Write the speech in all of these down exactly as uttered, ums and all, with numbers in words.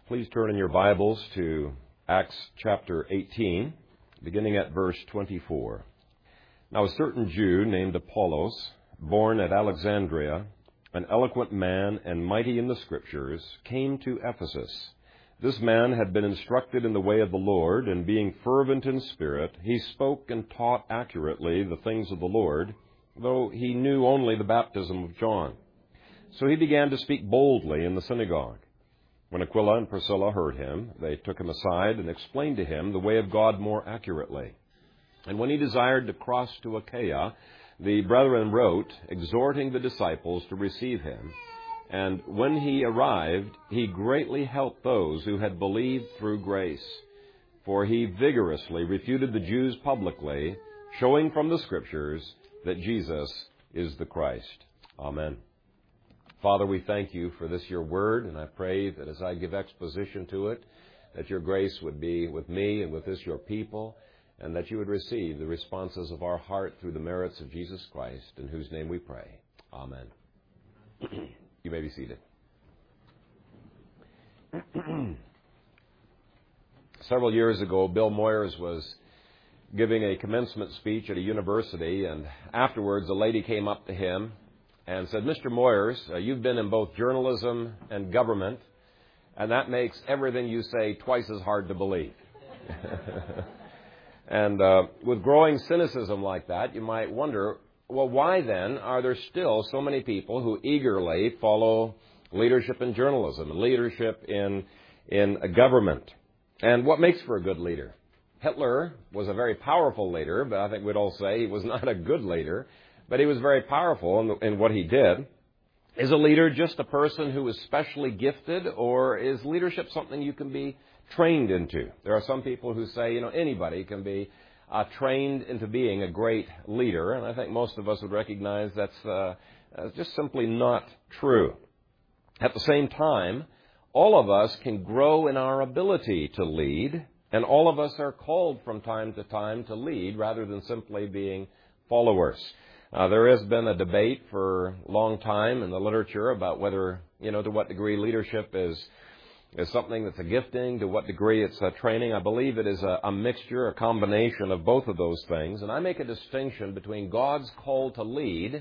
Please turn in your Bibles to Acts chapter eighteen, beginning at verse twenty-four. Now a certain Jew named Apollos, born at Alexandria, an eloquent man and mighty in the Scriptures, came to Ephesus. This man had been instructed in the way of the Lord, and being fervent in spirit, he spoke and taught accurately the things of the Lord, though he knew only the baptism of John. So he began to speak boldly in the synagogue. When Aquila and Priscilla heard him, they took him aside and explained to him the way of God more accurately. And when he desired to cross to Achaia, the brethren wrote, exhorting the disciples to receive him. And when he arrived, he greatly helped those who had believed through grace. For he vigorously refuted the Jews publicly, showing from the Scriptures that Jesus is the Christ. Amen. Father, we thank you for this, your word, and I pray that as I give exposition to it, that your grace would be with me and with this, your people, and that you would receive the responses of our heart through the merits of Jesus Christ, in whose name we pray. Amen. You may be seated. Several years ago, Bill Moyers was giving a commencement speech at a university, and afterwards a lady came up to him and said, Mister Moyers, uh, you've been in both journalism and government, and that makes everything you say twice as hard to believe. And uh, with growing cynicism like that, you might wonder, well, why then are there still so many people who eagerly follow leadership in journalism and leadership in, in a government? And what makes for a good leader? Hitler was a very powerful leader, but I think we'd all say he was not a good leader. But he was very powerful in, in what he did. Is a leader just a person who is specially gifted, or is leadership something you can be trained into? There are some people who say, you know, anybody can be uh, trained into being a great leader, and I think most of us would recognize that's uh, uh, just simply not true. At the same time, all of us can grow in our ability to lead, and all of us are called from time to time to lead rather than simply being followers. Uh, there has been a debate for a long time in the literature about whether, you know, to what degree leadership is is something that's a gifting, to what degree it's a training. I believe it is a, a mixture, a combination of both of those things. And I make a distinction between God's call to lead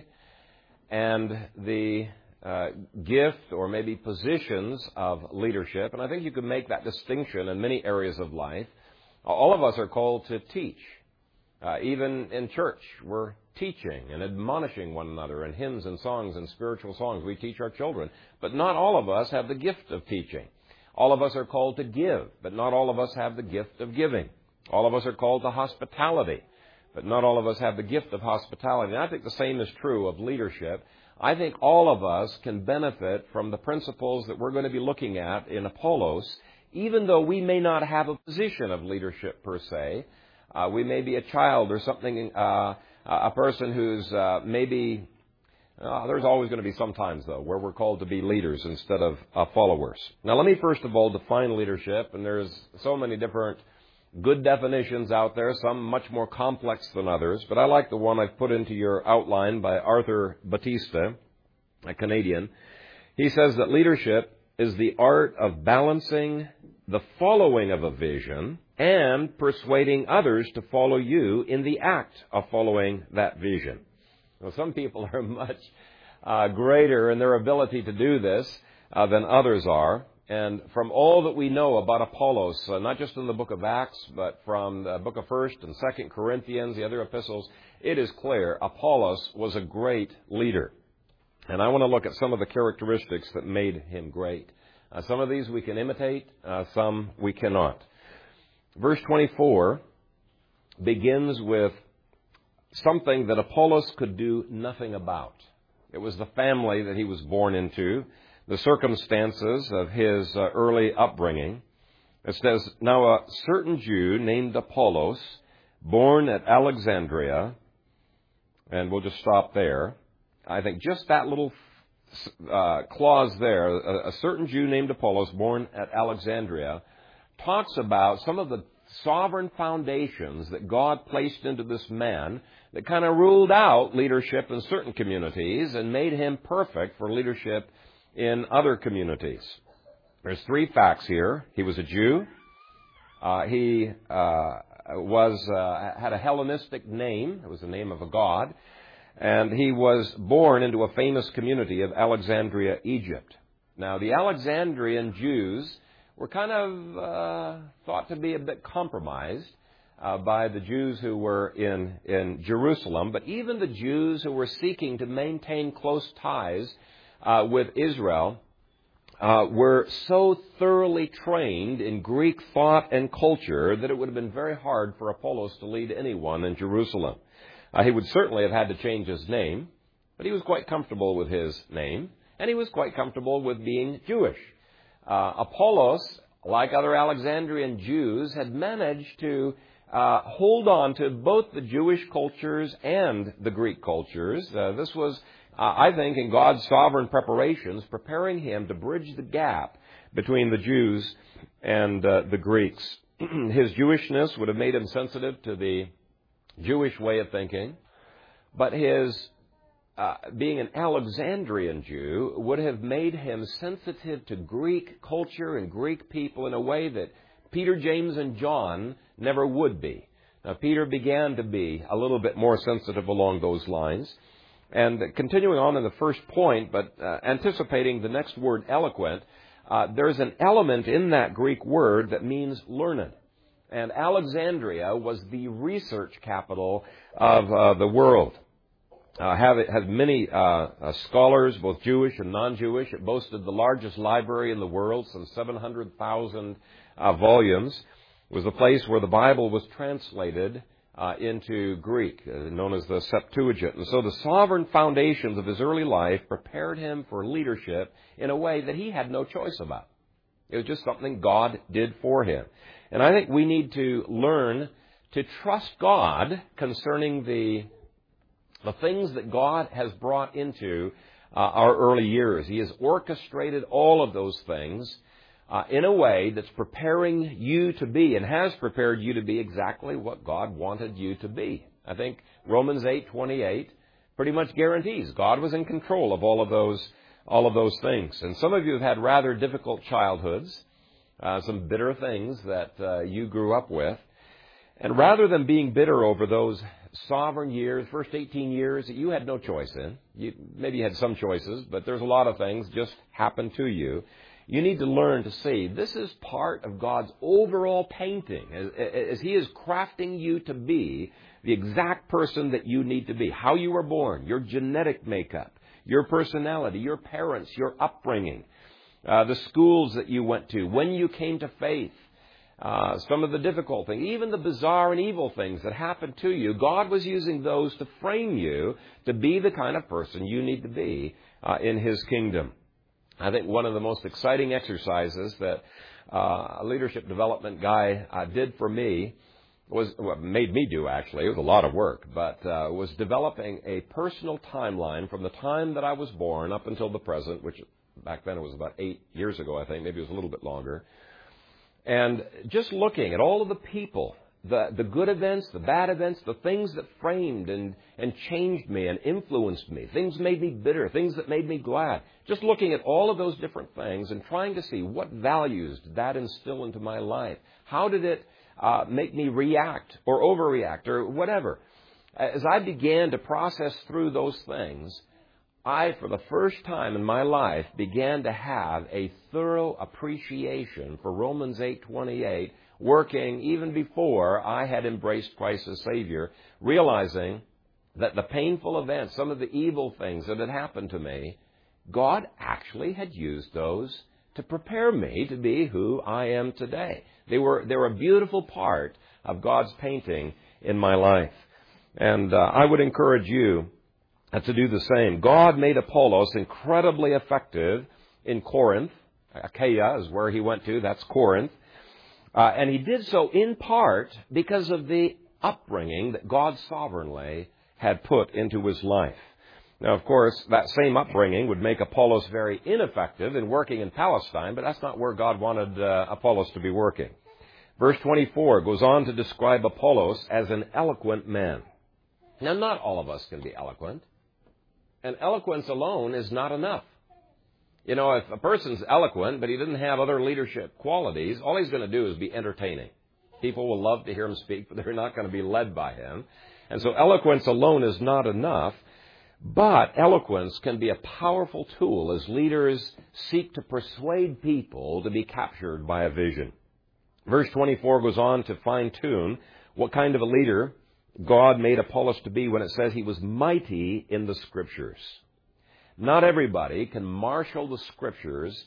and the uh, gift or maybe positions of leadership. And I think you can make that distinction in many areas of life. All of us are called to teach. Uh, even in church, we're teaching and admonishing one another in hymns and songs and spiritual songs. We teach our children. But not all of us have the gift of teaching. All of us are called to give, but not all of us have the gift of giving. All of us are called to hospitality, but not all of us have the gift of hospitality. And I think the same is true of leadership. I think all of us can benefit from the principles that we're going to be looking at in Apollos, even though we may not have a position of leadership per se. Uh, we may be a child or something, uh, a person who's uh, maybe, uh, there's always going to be some times, though, where we're called to be leaders instead of uh, followers. Now, let me first of all define leadership, and there's so many different good definitions out there, some much more complex than others, but I like the one I've put into your outline by Arthur Batista, a Canadian. He says that leadership is the art of balancing the following of a vision and persuading others to follow you in the act of following that vision. Now, some people are much uh, greater in their ability to do this uh, than others are. And from all that we know about Apollos, uh, not just in the book of Acts, but from the book of First and Second Corinthians, the other epistles, it is clear Apollos was a great leader. And I want to look at some of the characteristics that made him great. Uh, some of these we can imitate, uh, some we cannot. Verse twenty-four begins with something that Apollos could do nothing about. It was the family that he was born into, the circumstances of his uh, early upbringing. It says, now a certain Jew named Apollos, born at Alexandria, and we'll just stop there. I think just that little uh, clause there, a, a certain Jew named Apollos, born at Alexandria, talks about some of the sovereign foundations that God placed into this man that kind of ruled out leadership in certain communities and made him perfect for leadership in other communities. There's three facts here. He was a Jew. Uh, he uh, was uh, had a Hellenistic name. It was the name of a god. And he was born into a famous community of Alexandria, Egypt. Now, the Alexandrian Jews were kind of uh, thought to be a bit compromised uh, by the Jews who were in, in Jerusalem. But even the Jews who were seeking to maintain close ties uh, with Israel uh, were so thoroughly trained in Greek thought and culture that it would have been very hard for Apollos to lead anyone in Jerusalem. Uh, he would certainly have had to change his name, but he was quite comfortable with his name, and he was quite comfortable with being Jewish. Uh, Apollos, like other Alexandrian Jews, had managed to uh, hold on to both the Jewish cultures and the Greek cultures. Uh, this was, uh, I think, in God's sovereign preparations, preparing him to bridge the gap between the Jews and uh, the Greeks. His Jewishness would have made him sensitive to the Jewish way of thinking, but his uh, being an Alexandrian Jew would have made him sensitive to Greek culture and Greek people in a way that Peter, James, and John never would be. Now, Peter began to be a little bit more sensitive along those lines. And continuing on in the first point, but uh, anticipating the next word, eloquent, uh, there's an element in that Greek word that means learned. And Alexandria was the research capital of uh, the world. Uh, have, it had many uh, uh, scholars, both Jewish and non-Jewish. It boasted the largest library in the world, some seven hundred thousand uh, volumes. It was the place where the Bible was translated uh, into Greek, uh, known as the Septuagint. And so the sovereign foundations of his early life prepared him for leadership in a way that he had no choice about. It was just something God did for him. And I think we need to learn to trust God concerning the, the things that God has brought into uh, our early years. He has orchestrated all of those things uh, in a way that's preparing you to be and has prepared you to be exactly what God wanted you to be. I think Romans eight twenty-eight pretty much guarantees God was in control of all of those all of those things. And some of you have had rather difficult childhoods. Uh, some bitter things that uh, you grew up with. And rather than being bitter over those sovereign years, first eighteen years that you had no choice in, you maybe you had some choices, but there's a lot of things just happened to you. You need to learn to see this is part of God's overall painting as, as He is crafting you to be the exact person that you need to be. How you were born, your genetic makeup, your personality, your parents, your upbringing. Uh, the schools that you went to, when you came to faith, uh, some of the difficult things, even the bizarre and evil things that happened to you, God was using those to frame you to be the kind of person you need to be uh, in His kingdom. I think one of the most exciting exercises that uh, a leadership development guy uh, did for me was, well, made me do actually, it was a lot of work, but uh, was developing a personal timeline from the time that I was born up until the present, which back then it was about eight years ago, I think. Maybe it was a little bit longer. And just looking at all of the people, the, the good events, the bad events, the things that framed and, and changed me and influenced me, things made me bitter, things that made me glad. Just looking at all of those different things and trying to see what values did that instill into my life. How did it uh, make me react or overreact or whatever? As I began to process through those things, I, for the first time in my life, began to have a thorough appreciation for Romans eight twenty-eight, working even before I had embraced Christ as Savior, realizing that the painful events, some of the evil things that had happened to me, God actually had used those to prepare me to be who I am today. They were, they were a beautiful part of God's painting in my life. And uh, I would encourage you to do the same. God made Apollos incredibly effective in Corinth. Achaia is where he went to. That's Corinth. Uh, and he did so in part because of the upbringing that God sovereignly had put into his life. Now, of course, that same upbringing would make Apollos very ineffective in working in Palestine, but that's not where God wanted uh, Apollos to be working. Verse twenty-four goes on to describe Apollos as an eloquent man. Now, not all of us can be eloquent. And eloquence alone is not enough. You know, if a person's eloquent, but he doesn't have other leadership qualities, all he's going to do is be entertaining. People will love to hear him speak, but they're not going to be led by him. And so eloquence alone is not enough. But eloquence can be a powerful tool as leaders seek to persuade people to be captured by a vision. Verse twenty-four goes on to fine-tune what kind of a leader God made Apollos to be when it says he was mighty in the Scriptures. Not everybody can marshal the Scriptures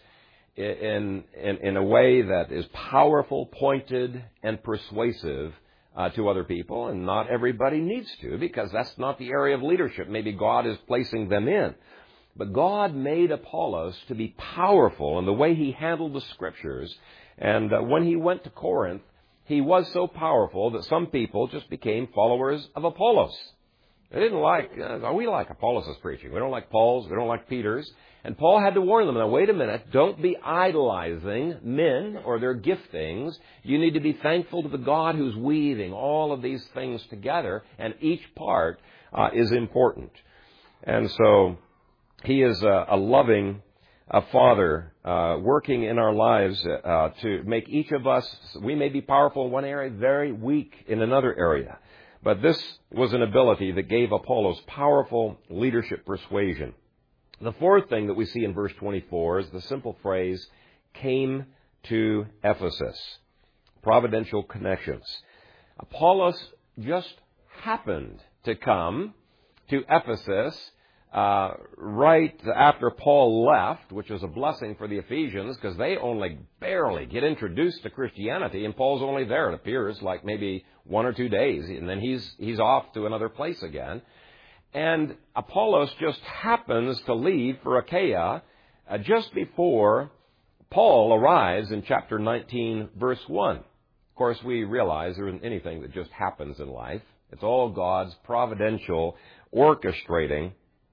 in, in, in a way that is powerful, pointed, and persuasive uh, to other people, and not everybody needs to, because that's not the area of leadership maybe God is placing them in. But God made Apollos to be powerful in the way he handled the Scriptures, and uh, when he went to Corinth, he was so powerful that some people just became followers of Apollos. They didn't like, uh, we like Apollos' preaching. We don't like Paul's. We don't like Peter's. And Paul had to warn them, now wait a minute, don't be idolizing men or their giftings. You need to be thankful to the God who's weaving all of these things together, and each part uh, is important. And so he is a, a loving a father uh, working in our lives uh, to make each of us, we may be powerful in one area, very weak in another area. But this was an ability that gave Apollos powerful leadership persuasion. The fourth thing that we see in verse twenty-four is the simple phrase, came to Ephesus. Providential connections. Apollos just happened to come to Ephesus uh, right after Paul left, which was a blessing for the Ephesians because they only barely get introduced to Christianity, and Paul's only there, it appears, like maybe one or two days, and then he's he's off to another place again. And Apollos just happens to leave for Achaia uh, just before Paul arrives in chapter nineteen, verse one. Of course, we realize there isn't anything that just happens in life. It's all God's providential orchestrating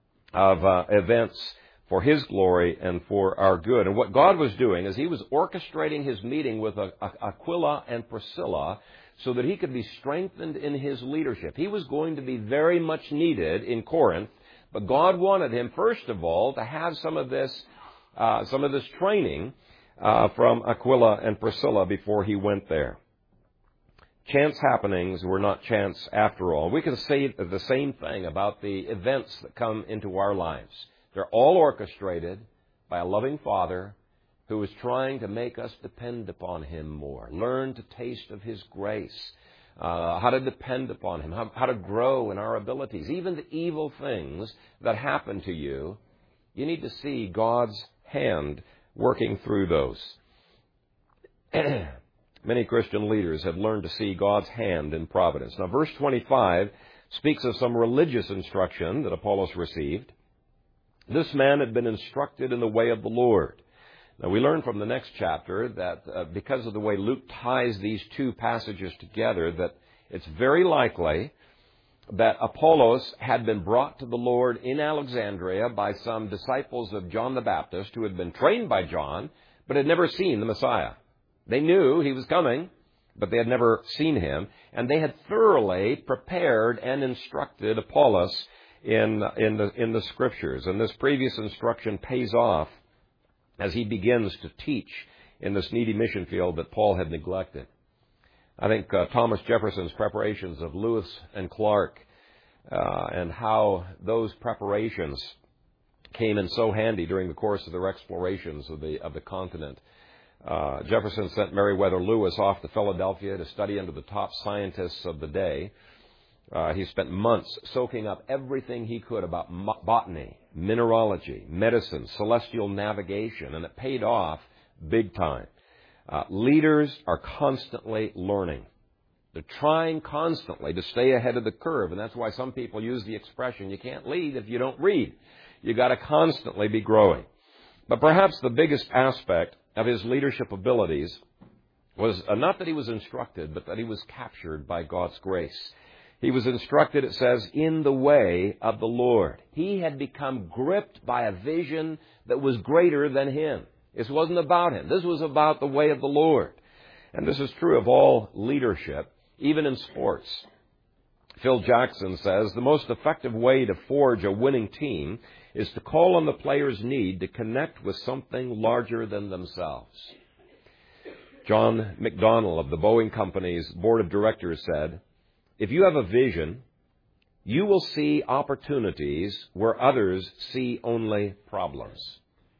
of uh, events for His glory and for our good. And what God was doing is He was orchestrating His meeting with Aquila and Priscilla so that he could be strengthened in his leadership. He was going to be very much needed in Corinth, but God wanted him, first of all, to have some of this, uh, some of this training uh, from Aquila and Priscilla before he went there. Chance happenings were not chance after all. We can say the same thing about the events that come into our lives. They're all orchestrated by a loving Father who is trying to make us depend upon Him more, learn to taste of His grace, uh, how to depend upon Him, how, how to grow in our abilities. Even the evil things that happen to you, you need to see God's hand working through those. Many Christian leaders have learned to see God's hand in providence. Now, verse twenty-five speaks of some religious instruction that Apollos received. This man had been instructed in the way of the Lord. Now, we learn from the next chapter that uh, because of the way Luke ties these two passages together, that it's very likely that Apollos had been brought to the Lord in Alexandria by some disciples of John the Baptist who had been trained by John, but had never seen the Messiah. They knew he was coming, but they had never seen him, and they had thoroughly prepared and instructed Apollos in, in, the, in the Scriptures. And this previous instruction pays off as he begins to teach in this needy mission field that Paul had neglected. I think uh, Thomas Jefferson's preparations of Lewis and Clark uh, and how those preparations came in so handy during the course of their explorations of the of the continent. Uh, Jefferson sent Meriwether Lewis off to Philadelphia to study under the top scientists of the day. Uh, he spent months soaking up everything he could about botany, mineralogy, medicine, celestial navigation, and it paid off big time. Uh, leaders are constantly learning. They're trying constantly to stay ahead of the curve, and that's why some people use the expression, you can't lead if you don't read. You've got to constantly be growing. But perhaps the biggest aspect of his leadership abilities was uh, not that he was instructed, but that he was captured by God's grace. He was instructed, it says, in the way of the Lord. He had become gripped by a vision that was greater than him. This wasn't about him. This was about the way of the Lord. And this is true of all leadership, even in sports. Phil Jackson says, the most effective way to forge a winning team is to call on the player's need to connect with something larger than themselves. John McDonnell of the Boeing Company's board of directors said, "If you have a vision, you will see opportunities where others see only problems."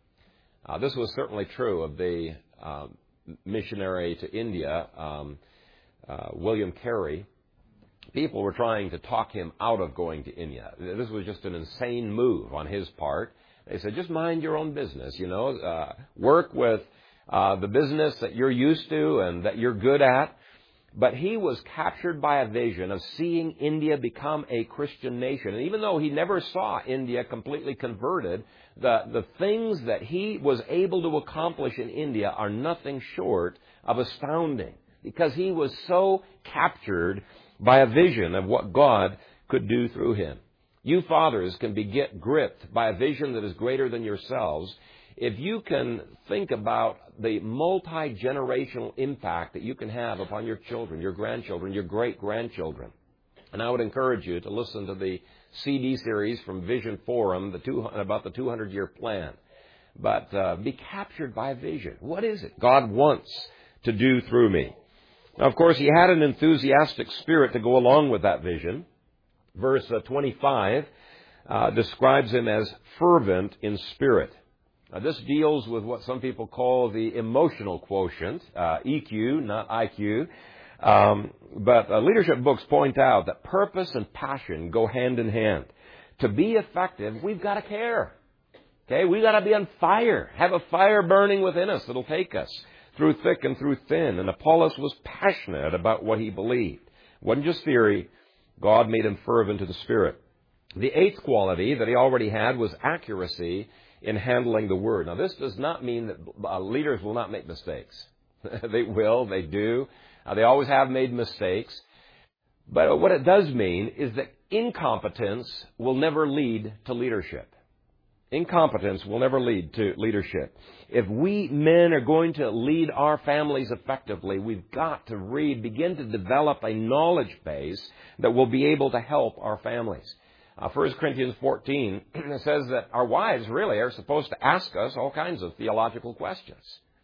Uh, this was certainly true of the uh, missionary to India, um, uh, William Carey. People were trying to talk him out of going to India. This was just an insane move on his part. They said, just mind your own business, you know, uh, work with uh, the business that you're used to and that you're good at. But he was captured by a vision of seeing India become a Christian nation. And even though he never saw India completely converted, the, the things that he was able to accomplish in India are nothing short of astounding, because he was so captured by a vision of what God could do through him. You fathers can be get gripped by a vision that is greater than yourselves if you can think about the multi-generational impact that you can have upon your children, your grandchildren, your great-grandchildren. And I would encourage you to listen to the C D series from Vision Forum the two, about the two hundred year plan. But uh, be captured by a vision. What is it God wants to do through me? Now, of course, he had an enthusiastic spirit to go along with that vision. Verse uh, twenty-five uh, describes him as fervent in spirit. Now, this deals with what some people call the emotional quotient, uh, E Q, not I Q. Um, but uh, leadership books point out that purpose and passion go hand in hand. To be effective, we've got to care. Okay, we've got to be on fire, have a fire burning within us that'll take us through thick and through thin. And Apollos was passionate about what he believed. It wasn't just theory. God made him fervent to the Spirit. The eighth quality that he already had was accuracy in handling the Word. Now, this does not mean that uh, leaders will not make mistakes. They will, they do. Uh, they always have made mistakes. But what it does mean is that incompetence will never lead to leadership. Incompetence will never lead to leadership. If we men are going to lead our families effectively, we've got to read, begin to develop a knowledge base that will be able to help our families. Uh, First Corinthians fourteen says that our wives really are supposed to ask us all kinds of theological questions.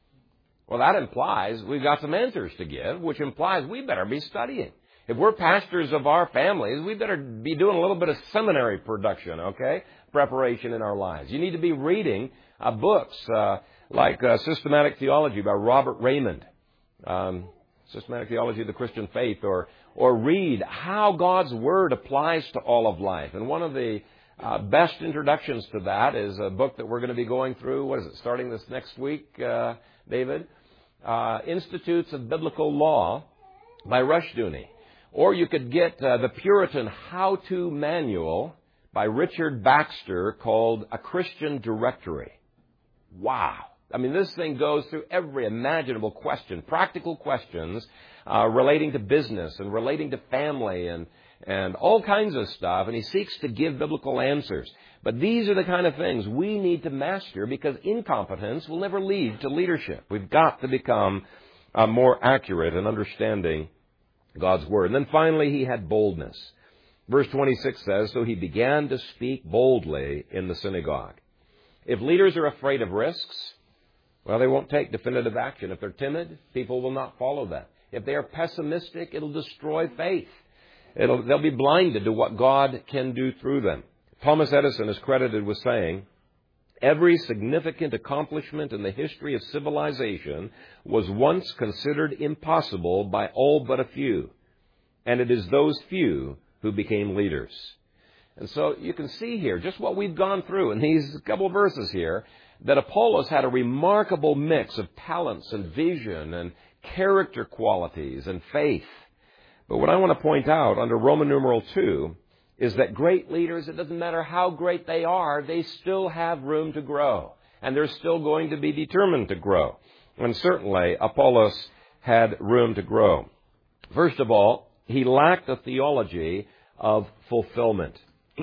Well, that implies we've got some answers to give, which implies we better be studying. If we're pastors of our families, we better be doing a little bit of seminary production, okay? Preparation in our lives. You need to be reading uh, books uh, like uh, Systematic Theology by Robert Raymond, um, Systematic Theology of the Christian Faith, or or read how God's Word applies to all of life. And one of the uh, best introductions to that is a book that we're going to be going through. What is it, starting this next week, uh, David? Uh, Institutes of Biblical Law by Rushdoony. Or you could get uh, the Puritan How-To Manual by Richard Baxter called A Christian Directory. Wow. I mean, this thing goes through every imaginable question, practical questions uh, relating to business and relating to family and, and all kinds of stuff. And he seeks to give biblical answers. But these are the kind of things we need to master, because incompetence will never lead to leadership. We've got to become uh, more accurate in understanding God's Word. And then finally, he had boldness. Verse twenty-six says, so he began to speak boldly in the synagogue. If leaders are afraid of risks, well, they won't take definitive action. If they're timid, people will not follow them. If they are pessimistic, it'll destroy faith. It'll, they'll be blinded to what God can do through them. Thomas Edison is credited with saying, every significant accomplishment in the history of civilization was once considered impossible by all but a few. And it is those few who became leaders. And so you can see here just what we've gone through in these couple of verses here, that Apollos had a remarkable mix of talents and vision and character qualities and faith. But what I want to point out under Roman numeral two is that great leaders, it doesn't matter how great they are, they still have room to grow. And they're still going to be determined to grow. And certainly Apollos had room to grow. First of all, he lacked a theology of fulfillment.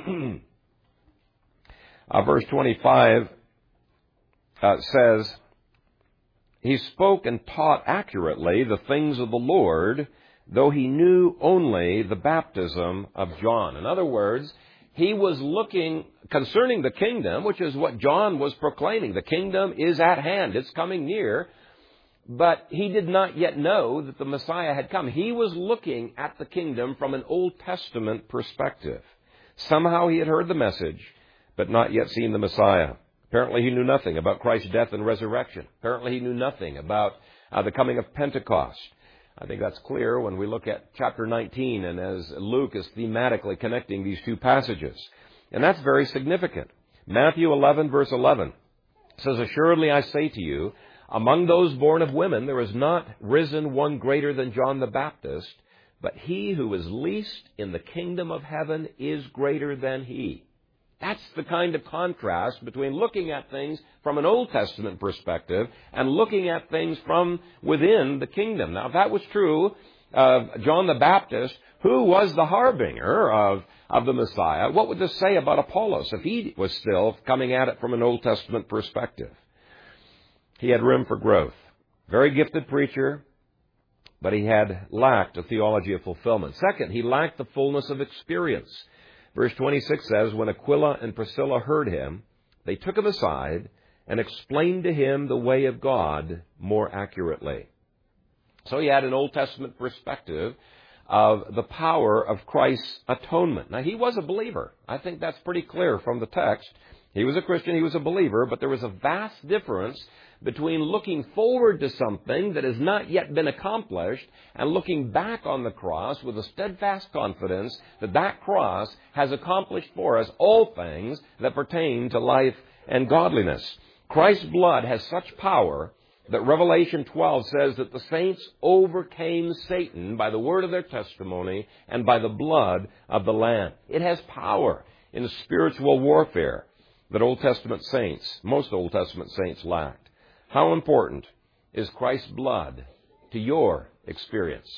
uh, verse twenty-five uh, says, he spoke and taught accurately the things of the Lord, though he knew only the baptism of John. In other words, He was looking concerning the kingdom, which is what John was proclaiming. The kingdom is at hand. It's coming near. But he did not yet know that the Messiah had come. He was looking at the kingdom from an Old Testament perspective. Somehow he had heard the message, but not yet seen the Messiah. Apparently he knew nothing about Christ's death and resurrection. Apparently he knew nothing about uh, the coming of Pentecost. I think that's clear when we look at chapter nineteen and as Luke is thematically connecting these two passages. And that's very significant. Matthew eleven, verse eleven says, "Assuredly I say to you, among those born of women there is not risen one greater than John the Baptist, but he who is least in the kingdom of heaven is greater than he." That's the kind of contrast between looking at things from an Old Testament perspective and looking at things from within the kingdom. Now, if that was true of John the Baptist, who was the harbinger of, of the Messiah, what would this say about Apollos if he was still coming at it from an Old Testament perspective? He had room for growth. Very gifted preacher, but he had lacked a theology of fulfillment. Second, he lacked the fullness of experience. Verse twenty-six says, "When Aquila and Priscilla heard him, they took him aside and explained to him the way of God more accurately." So he had an Old Testament perspective of the power of Christ's atonement. Now, he was a believer. I think that's pretty clear from the text. He was a Christian, he was a believer, but there was a vast difference between looking forward to something that has not yet been accomplished and looking back on the cross with a steadfast confidence that that cross has accomplished for us all things that pertain to life and godliness. Christ's blood has such power that Revelation twelve says that the saints overcame Satan by the word of their testimony and by the blood of the Lamb. It has power in spiritual warfare that Old Testament saints, most Old Testament saints lacked. How important is Christ's blood to your experience?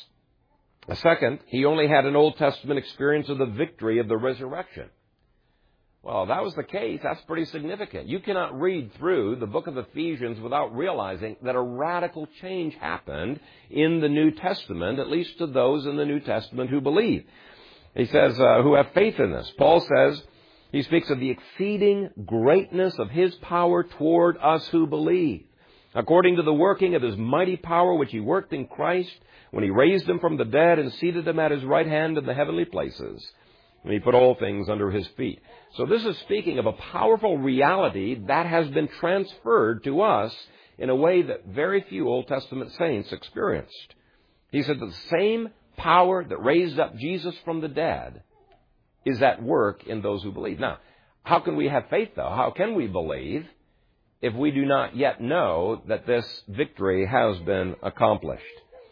A second, he only had an Old Testament experience of the victory of the resurrection. Well, if that was the case, that's pretty significant. You cannot read through the book of Ephesians without realizing that a radical change happened in the New Testament, at least to those in the New Testament who believe. He says, uh, who have faith in this. Paul says, he speaks of the exceeding greatness of his power toward us who believe, according to the working of his mighty power which he worked in Christ when he raised him from the dead and seated him at his right hand in the heavenly places, and he put all things under his feet. So this is speaking of a powerful reality that has been transferred to us in a way that very few Old Testament saints experienced. He said that the same power that raised up Jesus from the dead is at work in those who believe. Now, how can we have faith, though? How can we believe if we do not yet know that this victory has been accomplished?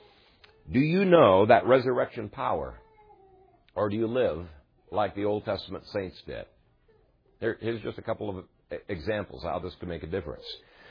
Do you know that resurrection power? Or do you live like the Old Testament saints did? Here, here's just a couple of examples how this could make a difference.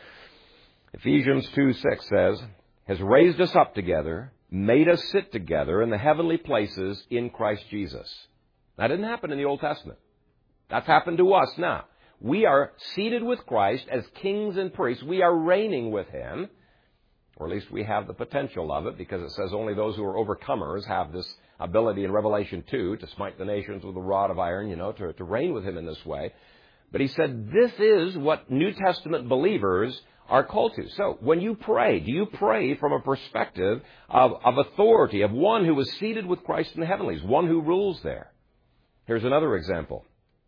Ephesians two six says, has raised us up together, made us sit together in the heavenly places in Christ Jesus. That didn't happen in the Old Testament. That's happened to us now. We are seated with Christ as kings and priests. We are reigning with him, or at least we have the potential of it, because it says only those who are overcomers have this ability in Revelation two to smite the nations with a rod of iron, you know, to, to reign with him in this way. But he said this is what New Testament believers are called to. So when you pray, do you pray from a perspective of, of authority, of one who is seated with Christ in the heavenlies, one who rules there? Here's another example.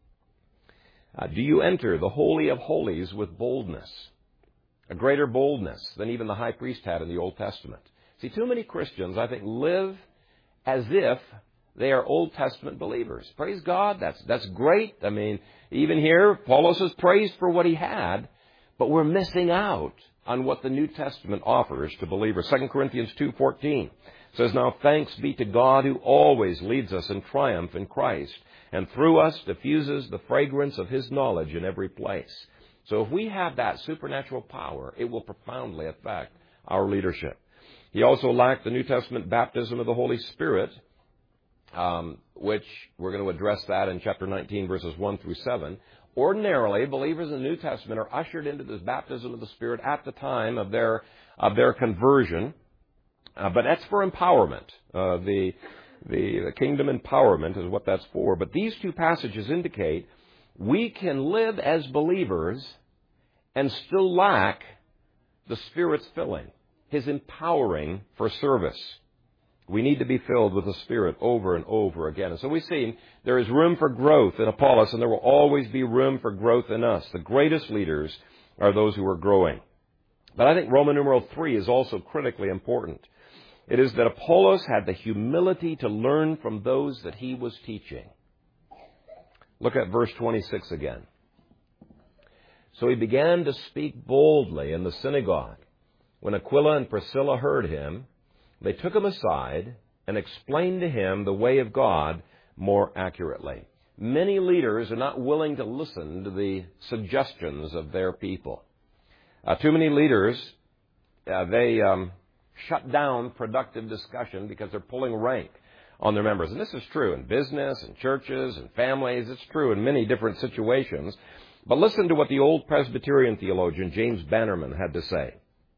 Uh, do you enter the Holy of Holies with boldness? A greater boldness than even the high priest had in the Old Testament. See, too many Christians, I think, live as if they are Old Testament believers. Praise God. That's, that's great. I mean, even here, Paulus is praised for what he had, but we're missing out on what the New Testament offers to believers. Second Corinthians two fourteen says, now thanks be to God who always leads us in triumph in Christ, and through us diffuses the fragrance of his knowledge in every place. So if we have that supernatural power, it will profoundly affect our leadership. He also lacked the New Testament baptism of the Holy Spirit, um, which we're going to address that in chapter nineteen, verses one through seven. Ordinarily, believers in the New Testament are ushered into this baptism of the Spirit at the time of their of their conversion, uh, but that's for empowerment. Uh, the the, the kingdom empowerment is what that's for. But these two passages indicate we can live as believers and still lack the Spirit's filling, His empowering for service. We need to be filled with the Spirit over and over again. And so we see there is room for growth in Apollos, and there will always be room for growth in us. The greatest leaders are those who are growing. But I think Roman numeral three is also critically important. It is that Apollos had the humility to learn from those that he was teaching. Look at verse twenty-six again. So he began to speak boldly in the synagogue. When Aquila and Priscilla heard him, they took him aside and explained to him the way of God more accurately. Many leaders are not willing to listen to the suggestions of their people. Uh, too many leaders, uh, they um, shut down productive discussion because they're pulling rank on their members. And this is true in business, in churches, in families. It's true in many different situations. But listen to what the old Presbyterian theologian James Bannerman had to say.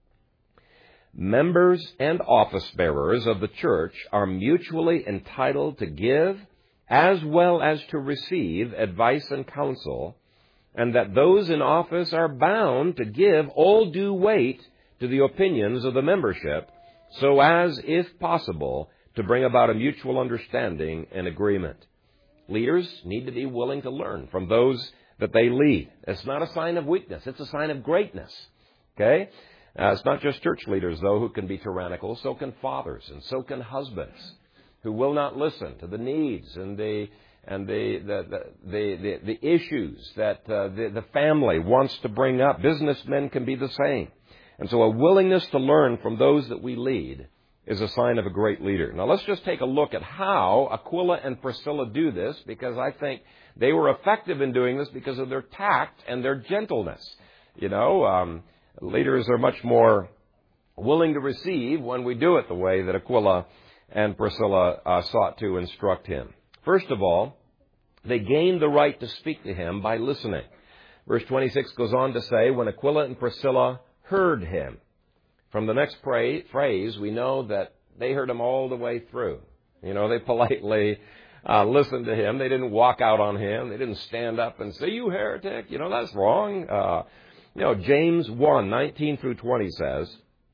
Members and office bearers of the church are mutually entitled to give as well as to receive advice and counsel, and that those in office are bound to give all due weight to the opinions of the membership, so as, if possible, to bring about a mutual understanding and agreement. Leaders need to be willing to learn from those that they lead. It's not a sign of weakness. It's a sign of greatness. Okay? Uh, it's not just church leaders, though, who can be tyrannical. So can fathers, and so can husbands, who will not listen to the needs and the and the the the, the, the, the issues that uh, the, the family wants to bring up. Businessmen can be the same. And so a willingness to learn from those that we lead is a sign of a great leader. Now, let's just take a look at how Aquila and Priscilla do this, because I think they were effective in doing this because of their tact and their gentleness. You know, um, leaders are much more willing to receive when we do it the way that Aquila and Priscilla uh, sought to instruct him. First of all, they gained the right to speak to him by listening. Verse twenty-six goes on to say, when Aquila and Priscilla heard him. From the next phrase, we know that they heard him all the way through. You know, they politely uh, listened to him. They didn't walk out on him. They didn't stand up and say, you heretic. You know, that's wrong. Uh, you know, James one, nineteen through twenty says,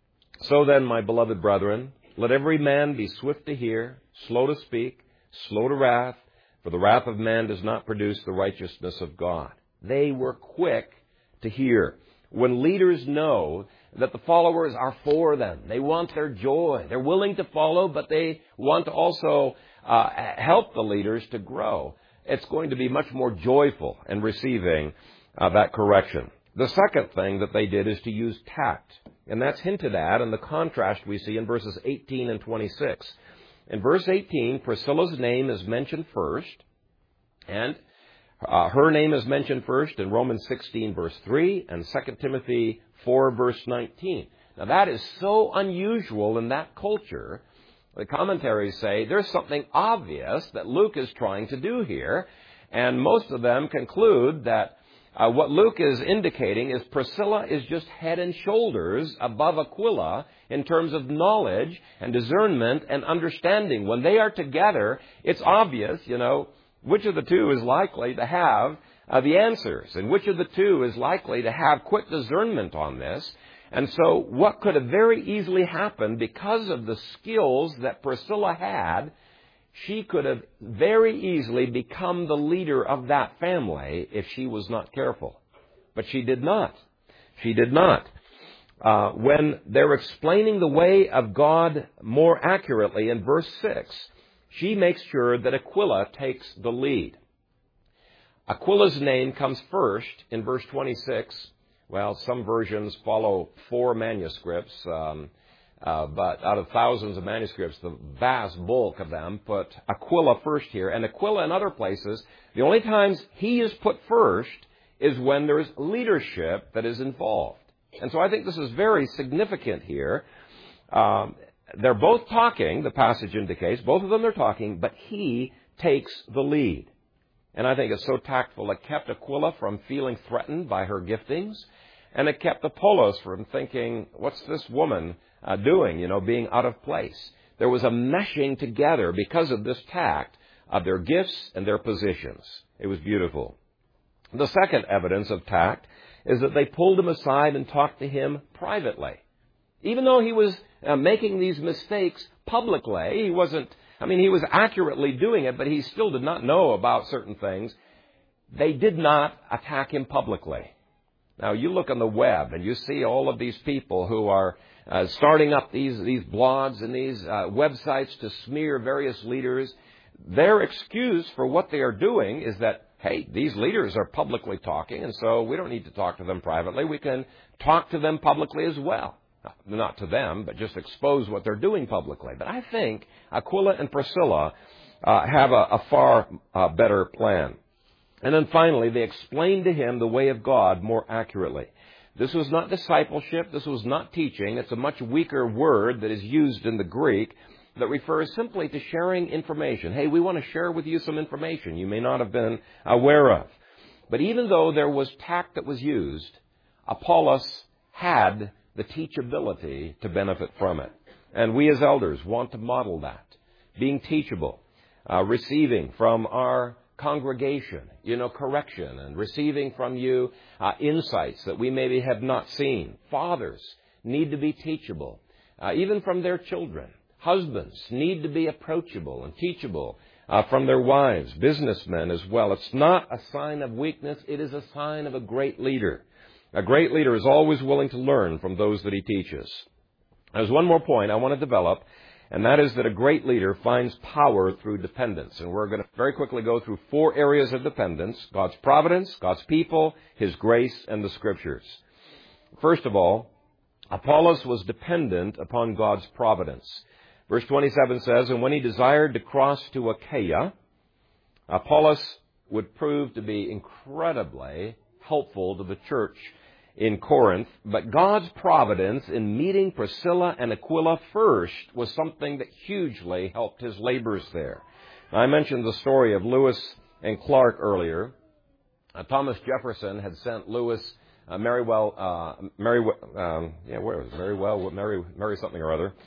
so then, my beloved brethren, let every man be swift to hear, slow to speak, slow to wrath, for the wrath of man does not produce the righteousness of God. They were quick to hear. When leaders know that the followers are for them, they want their joy. They're willing to follow, but they want to also uh, help the leaders to grow. It's going to be much more joyful in receiving uh, that correction. The second thing that they did is to use tact. And that's hinted at in the contrast we see in verses eighteen and twenty-six. In verse eighteen, Priscilla's name is mentioned first, and uh, her name is mentioned first in Romans sixteen, verse three, and Second Timothy four, verse nineteen. Now, that is so unusual in that culture. The commentaries say there's something obvious that Luke is trying to do here, and most of them conclude that Uh, what Luke is indicating is Priscilla is just head and shoulders above Aquila in terms of knowledge and discernment and understanding. When they are together, it's obvious, you know, which of the two is likely to have uh, the answers, and which of the two is likely to have quick discernment on this. And so what could have very easily happened because of the skills that Priscilla had, she could have very easily become the leader of that family if she was not careful. But she did not. She did not. Uh, when they're explaining the way of God more accurately in verse six, she makes sure that Aquila takes the lead. Aquila's name comes first in verse twenty-six. Well, some versions follow four manuscripts. Um, Uh, but out of thousands of manuscripts, the vast bulk of them put Aquila first here. And Aquila in other places, the only times he is put first is when there's leadership that is involved. And so I think this is very significant here. Um, they're both talking, the passage indicates, both of them are talking, but he takes the lead. And I think it's so tactful. It kept Aquila from feeling threatened by her giftings, and it kept Apollos from thinking, what's this woman Uh, doing, you know, being out of place. There was a meshing together because of this tact of their gifts and their positions. It was beautiful. The second evidence of tact is that they pulled him aside and talked to him privately. Even though he was uh, making these mistakes publicly, he wasn't, I mean, he was accurately doing it, but he still did not know about certain things. They did not attack him publicly. Now, you look on the web and you see all of these people who are uh, starting up these, these blogs and these uh, websites to smear various leaders. Their excuse for what they are doing is that, hey, these leaders are publicly talking, and so we don't need to talk to them privately. We can talk to them publicly as well. Not to them, but just expose what they're doing publicly. But I think Aquila and Priscilla uh, have a, a far uh, better plan. And then finally, they explained to him the way of God more accurately. This was not discipleship. This was not teaching. It's a much weaker word that is used in the Greek that refers simply to sharing information. Hey, we want to share with you some information you may not have been aware of. But even though there was tact that was used, Apollos had the teachability to benefit from it. And we as elders want to model that. Being teachable, uh, receiving from our congregation, you know, correction, and receiving from you uh, insights that we maybe have not seen. Fathers need to be teachable, uh, even from their children. Husbands need to be approachable and teachable uh, from their wives. Businessmen as well. It's not a sign of weakness. It is a sign of a great leader. A great leader is always willing to learn from those that he teaches. There's one more point I want to develop, and that is that a great leader finds power through dependence. And we're going to very quickly go through four areas of dependence: God's providence, God's people, His grace, and the Scriptures. First of all, Apollos was dependent upon God's providence. Verse twenty-seven says, "And when he desired to cross to Achaia," Apollos would prove to be incredibly helpful to the church in Corinth, but God's providence in meeting Priscilla and Aquila first was something that hugely helped his labors there. Now, I mentioned the story of Lewis and Clark earlier. Uh, Thomas Jefferson had sent Lewis uh, Merriwell, uh, Mary, um, yeah, where was it? Merriwell, Mary, Mary something or other,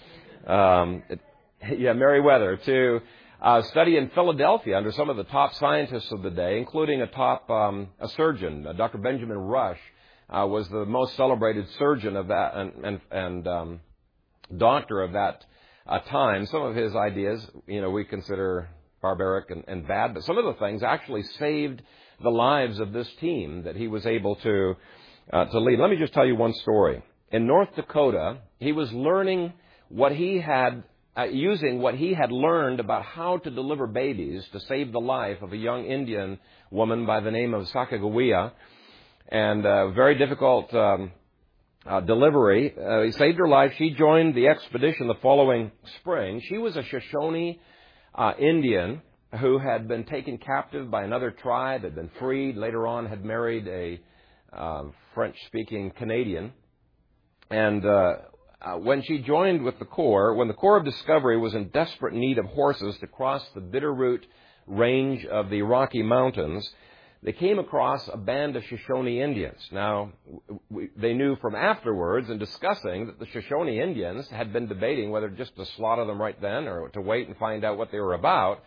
um, it, yeah, Merriweather, to uh, study in Philadelphia under some of the top scientists of the day, including a top um, a surgeon, uh, Doctor Benjamin Rush. Uh, was the most celebrated surgeon of that and, and, and um, doctor of that uh, time. Some of his ideas, you know, we consider barbaric and, and bad, but some of the things actually saved the lives of this team that he was able to uh, to lead. Let me just tell you one story. In North Dakota, he was learning what he had, uh, using what he had learned about how to deliver babies to save the life of a young Indian woman by the name of Sacagawea. And a very difficult um, uh, delivery. Uh, he saved her life. She joined the expedition the following spring. She was a Shoshone uh, Indian who had been taken captive by another tribe, had been freed, later on had married a uh, French-speaking Canadian. And uh, uh, when she joined with the Corps, when the Corps of Discovery was in desperate need of horses to cross the Bitterroot range of the Rocky Mountains, they came across a band of Shoshone Indians. Now, we, they knew from afterwards in discussing that the Shoshone Indians had been debating whether just to slaughter them right then or to wait and find out what they were about.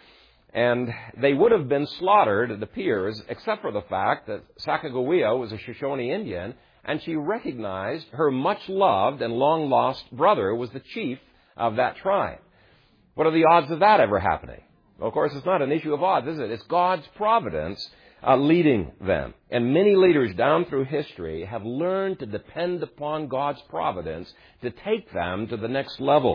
And they would have been slaughtered, it appears, except for the fact that Sacagawea was a Shoshone Indian, and she recognized her much-loved and long-lost brother was the chief of that tribe. What are the odds of that ever happening? Well, of course, it's not an issue of odds, is it? It's God's providence uh, leading them. And many leaders down through history have learned to depend upon God's providence to take them to the next level.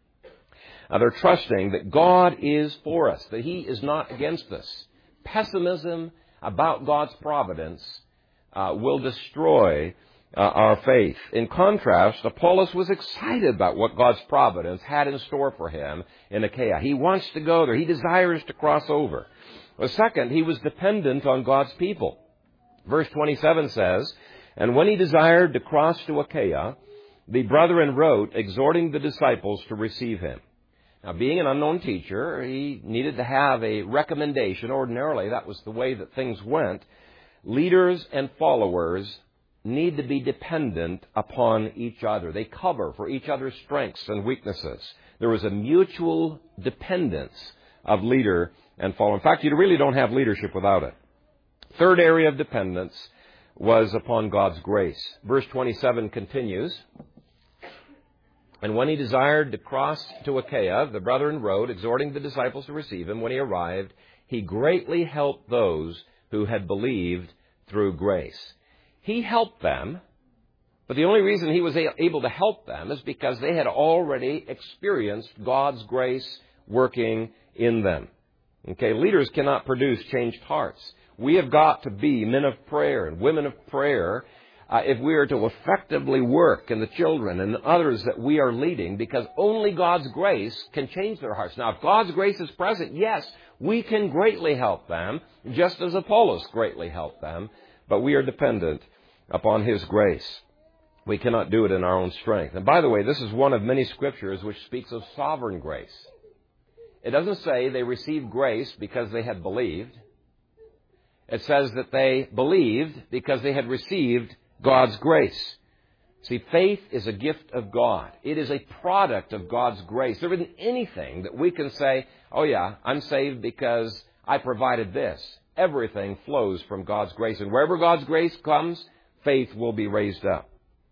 Uh, they're trusting that God is for us, that He is not against us. Pessimism about God's providence uh, will destroy uh, our faith. In contrast, Apollos was excited about what God's providence had in store for him in Achaia. He wants to go there. He desires to cross over. Well, second, he was dependent on God's people. Verse twenty-seven says, "And when he desired to cross to Achaia, the brethren wrote, exhorting the disciples to receive him." Now, being an unknown teacher, he needed to have a recommendation. Ordinarily, that was the way that things went. Leaders and followers need to be dependent upon each other. They cover for each other's strengths and weaknesses. There was a mutual dependence of leader and follower. In fact, you really don't have leadership without it. Third area of dependence was upon God's grace. Verse twenty-seven continues, "And when he desired to cross to Achaia, the brethren wrote, exhorting the disciples to receive him. When he arrived, he greatly helped those who had believed through grace." He helped them, but the only reason he was able to help them is because they had already experienced God's grace working in them. Okay, leaders cannot produce changed hearts. We have got to be men of prayer and women of prayer uh, if we are to effectively work in the children and others that we are leading, because only God's grace can change their hearts. Now, if God's grace is present, yes, we can greatly help them, just as Apollos greatly helped them, but we are dependent upon his grace. We cannot do it in our own strength. And by the way, this is one of many scriptures which speaks of sovereign grace. It doesn't say they received grace because they had believed. It says that they believed because they had received God's grace. See, faith is a gift of God. It is a product of God's grace. There isn't anything that we can say, oh yeah, I'm saved because I provided this. Everything flows from God's grace. And wherever God's grace comes, faith will be raised up.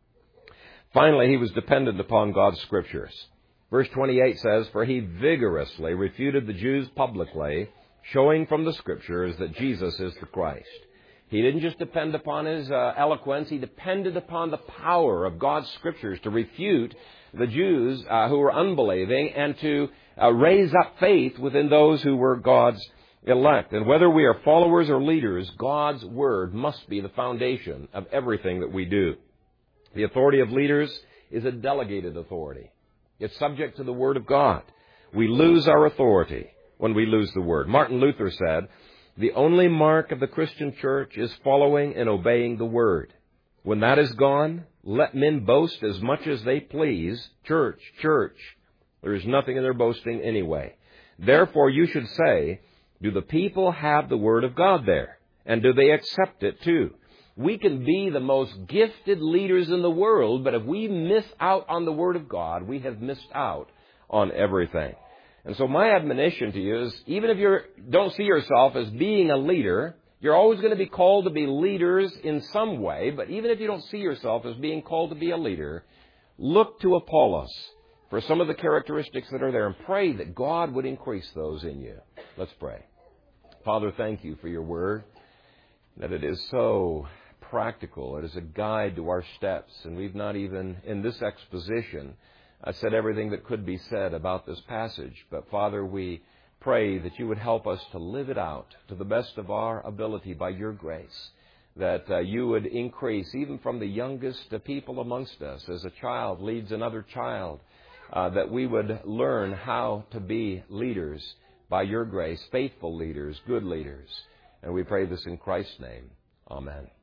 Finally, he was dependent upon God's scriptures. Verse twenty-eight says, "For he vigorously refuted the Jews publicly, showing from the scriptures that Jesus is the Christ." He didn't just depend upon his uh, eloquence. He depended upon the power of God's scriptures to refute the Jews uh, who were unbelieving and to uh, raise up faith within those who were God's elect. And whether we are followers or leaders, God's word must be the foundation of everything that we do. The authority of leaders is a delegated authority. It's subject to the word of God. We lose our authority when we lose the word. Martin Luther said, "The only mark of the Christian church is following and obeying the word. When that is gone, let men boast as much as they please. Church, church. There is nothing in their boasting anyway. Therefore you should say, do the people have the word of God there? And do they accept it too?" We can be the most gifted leaders in the world, but if we miss out on the word of God, we have missed out on everything. And so my admonition to you is, even if you don't see yourself as being a leader, you're always going to be called to be leaders in some way, but even if you don't see yourself as being called to be a leader, look to Apollos for some of the characteristics that are there and pray that God would increase those in you. Let's pray. Father, thank you for your word, that it is so practical. It is a guide to our steps, and we've not even, in this exposition, I said everything that could be said about this passage. But Father, we pray that you would help us to live it out to the best of our ability by your grace, that uh, you would increase even from the youngest uh, people amongst us, as a child leads another child, uh, that we would learn how to be leaders by your grace, faithful leaders, good leaders. And we pray this in Christ's name. Amen.